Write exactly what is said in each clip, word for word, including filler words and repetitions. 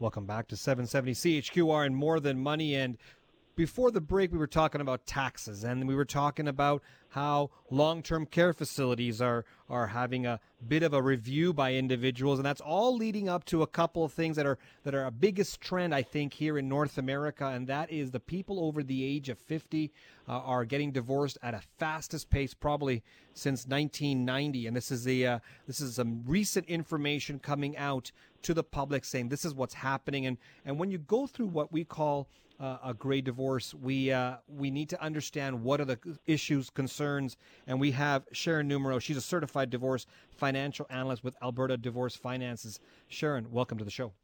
Welcome back to seven seventy C H Q R and More Than Money. And before the break, we were talking about taxes, and we were talking about how long-term care facilities are are having a bit of a review by individuals, and that's all leading up to a couple of things that are that are a biggest trend, I think, here in North America, and that is the people over the age of fifty uh, are getting divorced at a fastest pace, probably since nineteen ninety. And this is the uh, this is some recent information coming out to the public saying this is what's happening, and and when you go through what we call Uh, a gray divorce, we uh, we need to understand what are the issues, concerns, and we have Sharon Numero. She's a certified divorce financial analyst with Alberta Divorce Finances. Sharon, welcome to the show.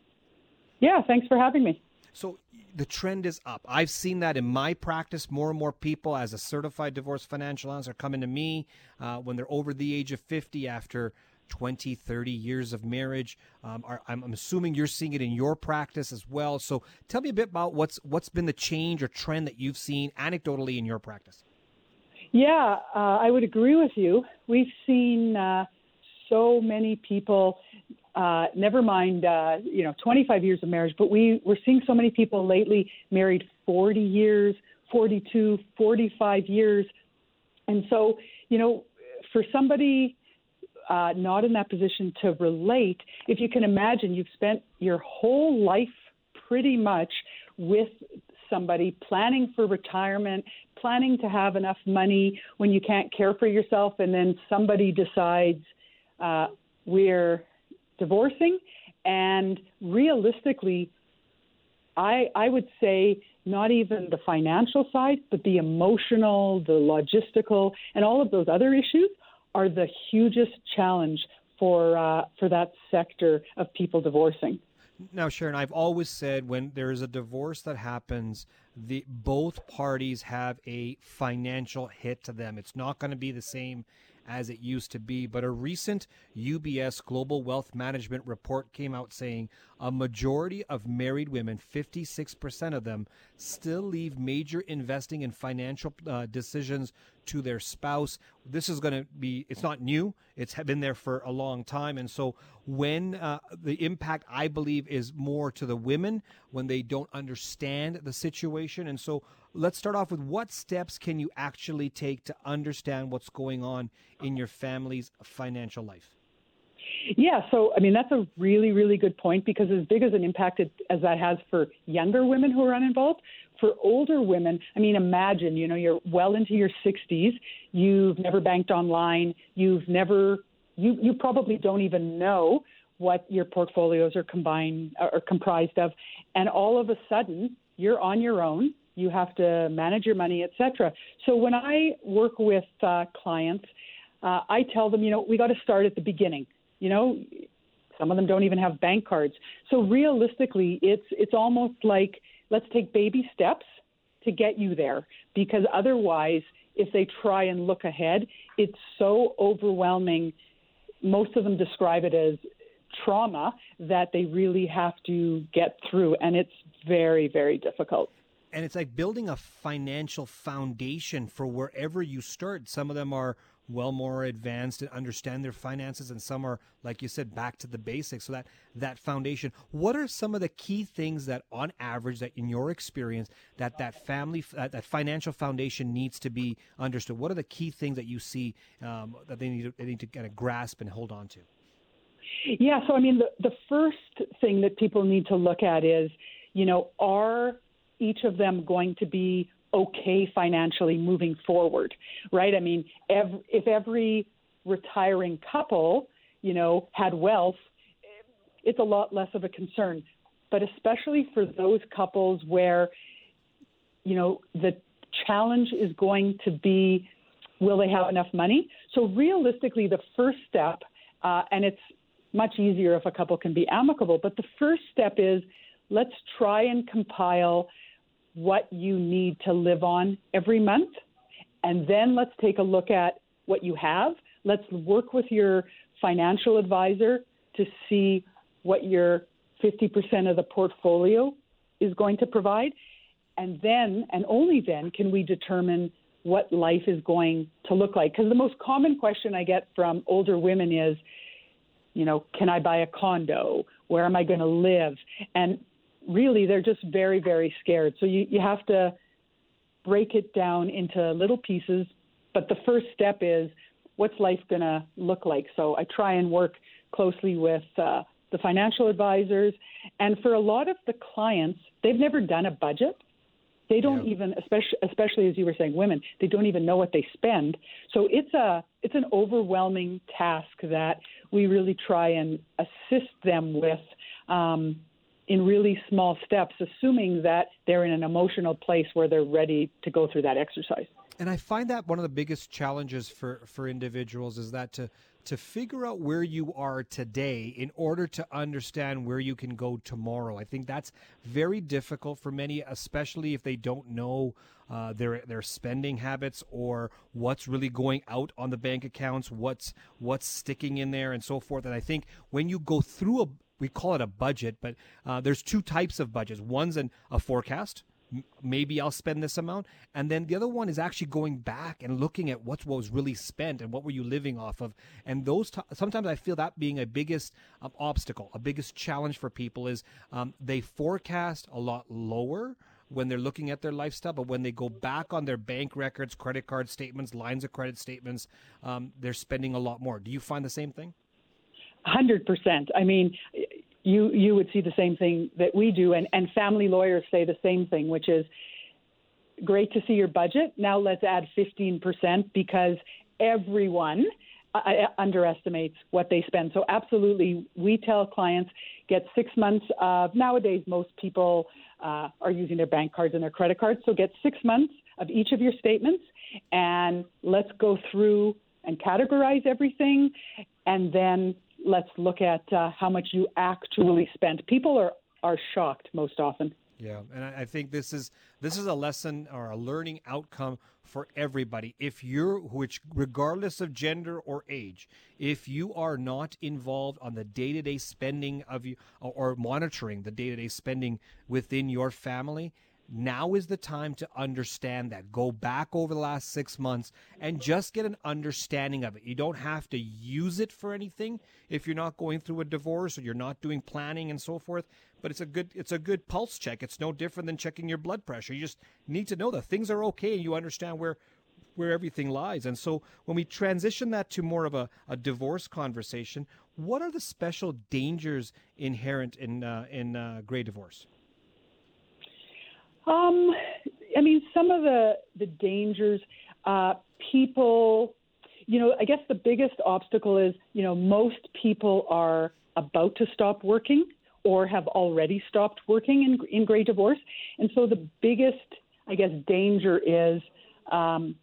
Yeah, thanks for having me. So the trend is up. I've seen that in my practice. More and more people, as a certified divorce financial analyst, are coming to me uh, when they're over the age of fifty after twenty, thirty years of marriage. Um, are, I'm, I'm assuming you're seeing it in your practice as well. So tell me a bit about what's what's been the change or trend that you've seen anecdotally in your practice. Yeah, uh, I would agree with you. We've seen uh, so many people, uh, never mind, uh, you know, twenty-five years of marriage, but we, we're seeing so many people lately married forty years, forty-two, forty-five years. And so, you know, for somebody Uh, not in that position to relate, if you can imagine, you've spent your whole life pretty much with somebody planning for retirement, planning to have enough money when you can't care for yourself, and then somebody decides uh, we're divorcing. And realistically, I, I would say not even the financial side, but the emotional, the logistical, and all of those other issues are the hugest challenge for uh, for that sector of people divorcing. Now, Sharon, I've always said when there is a divorce that happens, the both parties have a financial hit to them. It's not going to be the same as it used to be. But a recent U B S Global Wealth Management report came out saying a majority of married women, fifty-six percent of them, still leave major investing and financial uh, decisions to their spouse. This is going to be, it's not new. It's been there for a long time. And so when uh, the impact, I believe, is more to the women when they don't understand the situation. And so let's start off with what steps can you actually take to understand what's going on in your family's financial life? Yeah, so, I mean, that's a really, really good point, because as big as an impact it, as that has for younger women who are uninvolved, for older women, I mean, imagine, you know, you're well into your sixties, you've never banked online, you've never, you, you probably don't even know what your portfolios are combined are comprised of, and all of a sudden, you're on your own. You have to manage your money, et cetera. So when I work with uh, clients, uh, I tell them, you know, we got to start at the beginning. You know, some of them don't even have bank cards. So realistically, it's it's almost like let's take baby steps to get you there, because otherwise, if they try and look ahead, it's so overwhelming. Most of them describe it as trauma that they really have to get through, and it's very, very difficult. And it's like building a financial foundation for wherever you start. Some of them are well more advanced and understand their finances, and some are, like you said, back to the basics. So that that foundation. What are some of the key things that, on average, that in your experience, that that family, that, that financial foundation needs to be understood? What are the key things that you see um, that they need to, they need to kind of grasp and hold on to? Yeah. So I mean, the the first thing that people need to look at is, you know, are each of them going to be okay financially moving forward, right? I mean, every, if every retiring couple, you know, had wealth, it's a lot less of a concern. But especially for those couples where, you know, the challenge is going to be, will they have enough money? So realistically, the first step, uh, and it's much easier if a couple can be amicable, but the first step is let's try and compile what you need to live on every month. And then let's take a look at what you have. Let's work with your financial advisor to see what your fifty percent of the portfolio is going to provide. And then, and only then, can we determine what life is going to look like. Because the most common question I get from older women is, you know, can I buy a condo? Where am I going to live? And really, they're just very, very scared. So you, you have to break it down into little pieces. But the first step is, what's life going to look like? So I try and work closely with uh, the financial advisors. And for a lot of the clients, they've never done a budget. They don't yeah. even, especially, especially as you were saying, women, they don't even know what they spend. So it's a it's an overwhelming task that we really try and assist them with um, in really small steps, assuming that they're in an emotional place where they're ready to go through that exercise. And I find that one of the biggest challenges for, for individuals is that to to figure out where you are today in order to understand where you can go tomorrow. I think that's very difficult for many, especially if they don't know uh, their their spending habits or what's really going out on the bank accounts, what's what's sticking in there and so forth. And I think when you go through a, we call it a budget, but uh, there's two types of budgets. One's an, a forecast. Maybe I'll spend this amount. And then the other one is actually going back and looking at what was really spent and what were you living off of. And those t- sometimes I feel that being a biggest um, obstacle, a biggest challenge for people is um, they forecast a lot lower when they're looking at their lifestyle, but when they go back on their bank records, credit card statements, lines of credit statements, um, they're spending a lot more. Do you find the same thing? one hundred percent. I mean, you you would see the same thing that we do, and, and family lawyers say the same thing, which is, great to see your budget. Now let's add fifteen percent because everyone uh, underestimates what they spend. So absolutely, we tell clients, get six months of, nowadays most people uh, are using their bank cards and their credit cards, so get six months of each of your statements, and let's go through and categorize everything, and then let's look at uh, how much you actually spent. People are, are shocked most often. Yeah, and I, I think this is this is a lesson or a learning outcome for everybody. If you're, which regardless of gender or age, if you are not involved on the day-to-day spending of you or, or monitoring the day-to-day spending within your family, now is the time to understand that. Go back over the last six months and just get an understanding of it. You don't have to use it for anything if you're not going through a divorce or you're not doing planning and so forth. But it's a good it's a good pulse check. It's no different than checking your blood pressure. You just need to know that things are okay and you understand where where everything lies. And so when we transition that to more of a, a divorce conversation, what are the special dangers inherent in uh, in uh, gray divorce? Um, I mean, some of the, the dangers, uh, people, you know, I guess the biggest obstacle is, you know, most people are about to stop working or have already stopped working in, in gray divorce. And so the biggest, I guess, danger is um,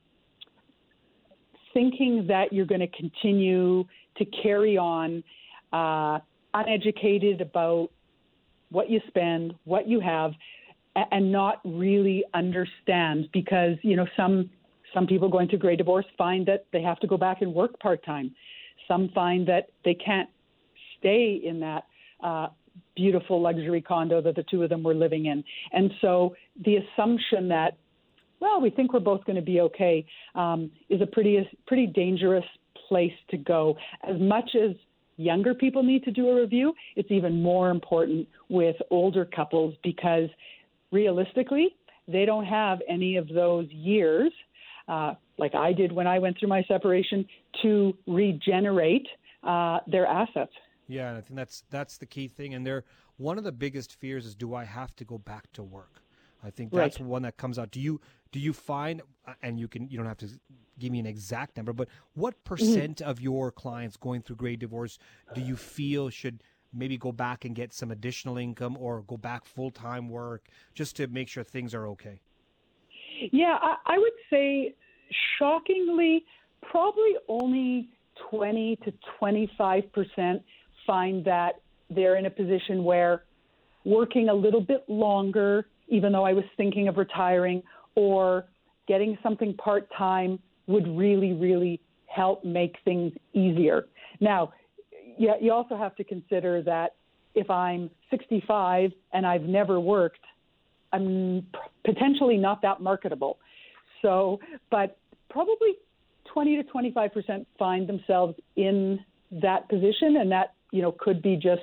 thinking that you're going to continue to carry on uh, uneducated about what you spend, what you have, and not really understand, because, you know, some some people going through gray divorce find that they have to go back and work part-time. Some find that they can't stay in that uh, beautiful luxury condo that the two of them were living in. And so the assumption that, well, we think we're both going to be okay um, is a pretty, pretty dangerous place to go. As much as younger people need to do a review, it's even more important with older couples, because realistically, they don't have any of those years, uh, like I did when I went through my separation, to regenerate uh, their assets. Yeah, and I think that's that's the key thing. And they're one of the biggest fears is, do I have to go back to work? I think that's right. one that comes out. Do you do you find, and you can you don't have to give me an exact number, but what percent mm-hmm. of your clients going through gray divorce do you feel should maybe go back and get some additional income or go back full-time work just to make sure things are okay? Yeah, I, I would say shockingly, probably only twenty to twenty-five percent find that they're in a position where working a little bit longer, even though I was thinking of retiring, or getting something part-time would really, really help make things easier. Now, yeah, you also have to consider that if I'm sixty-five and I've never worked, I'm potentially not that marketable. So, but probably twenty to twenty-five percent find themselves in that position, and that, you know, could be just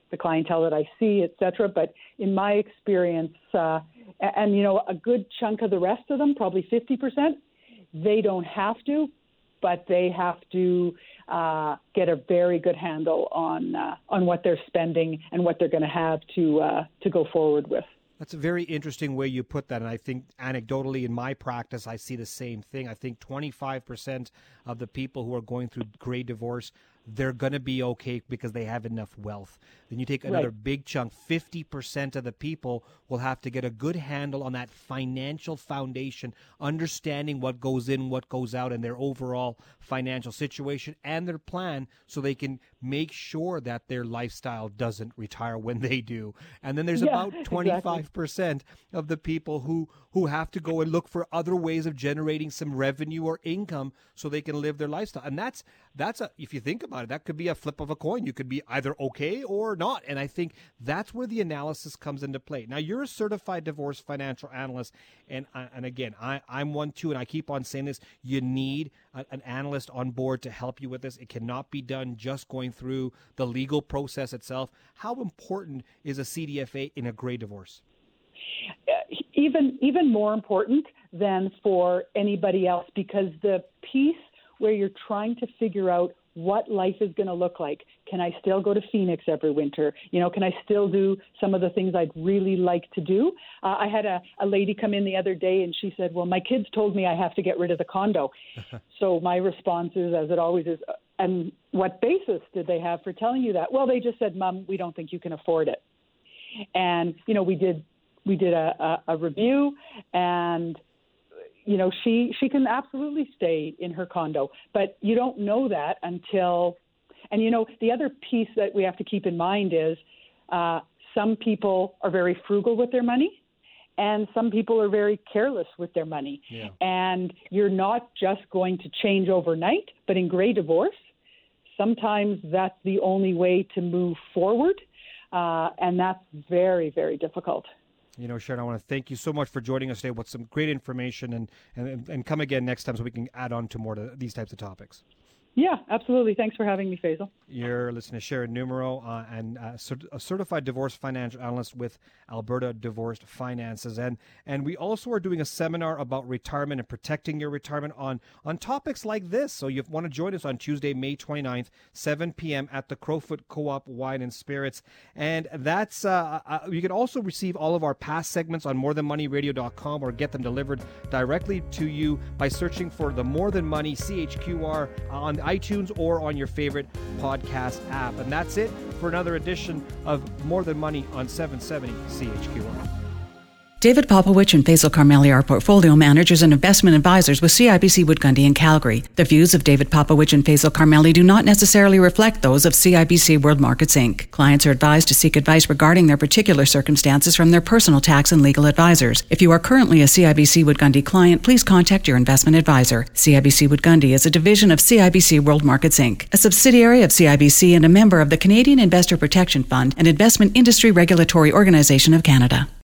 the clientele that I see, et cetera. But in my experience, uh, and, and, you know, a good chunk of the rest of them, probably fifty percent, they don't have to, but they have to uh, get a very good handle on uh, on what they're spending and what they're going to have to uh, to go forward with. That's a very interesting way you put that. And I think anecdotally in my practice, I see the same thing. I think twenty-five percent of the people who are going through gray divorce, they're going to be okay because they have enough wealth. Then you take another right. big chunk, fifty percent of the people will have to get a good handle on that financial foundation, understanding what goes in, what goes out, and their overall financial situation and their plan so they can make sure that their lifestyle doesn't retire when they do. And then there's yeah, about twenty-five percent exactly. of the people who, who have to go and look for other ways of generating some revenue or income so they can live their lifestyle. And that's, that's a, if you think about it, that could be a flip of a coin. You could be either okay or not. And I think that's where the analysis comes into play. Now, you're a certified divorce financial analyst. And and again, I, I'm one too, and I keep on saying this, you need a, an analyst on board to help you with this. It cannot be done just going through the legal process itself. How important is a C D F A in a gray divorce? Even, even more important than for anybody else, because the piece where you're trying to figure out what life is going to look like. Can I still go to Phoenix every winter? You know, can I still do some of the things I'd really like to do? Uh, I had a, a lady come in the other day and she said, well, my kids told me I have to get rid of the condo. So my response is, as it always is, and what basis did they have for telling you that? Well, they just said, Mom, we don't think you can afford it. And, you know, we did we did a, a, a review, and you know, she, she can absolutely stay in her condo, but you don't know that until, and you know, the other piece that we have to keep in mind is uh, some people are very frugal with their money and some people are very careless with their money. Yeah. And you're not just going to change overnight, but in gray divorce, sometimes that's the only way to move forward. Uh, and that's very, very difficult. You know, Sharon, I want to thank you so much for joining us today with some great information, and, and, and come again next time so we can add on to more to these types of topics. Yeah, absolutely. Thanks for having me, Faisal. You're listening to Sharon Numero, uh, and uh, a certified divorce financial analyst with Alberta Divorced Finances. And and we also are doing a seminar about retirement and protecting your retirement on, on topics like this. So you want to join us on Tuesday, May twenty-ninth, seven p.m. at the Crowfoot Co-op Wine and Spirits. And that's uh, uh, you can also receive all of our past segments on more than money radio dot com or get them delivered directly to you by searching for the More Than Money C H Q R on iTunes or on your favorite podcast app. And that's it for another edition of More Than Money on seven seventy C H Q R. David Popowich and Faisal Karmali are portfolio managers and investment advisors with C I B C Wood Gundy in Calgary. The views of David Popowich and Faisal Karmali do not necessarily reflect those of C I B C World Markets Incorporated. Clients are advised to seek advice regarding their particular circumstances from their personal tax and legal advisors. If you are currently a C I B C Wood Gundy client, please contact your investment advisor. C I B C Wood Gundy is a division of C I B C World Markets Incorporated, a subsidiary of C I B C and a member of the Canadian Investor Protection Fund, an investment industry regulatory organization of Canada.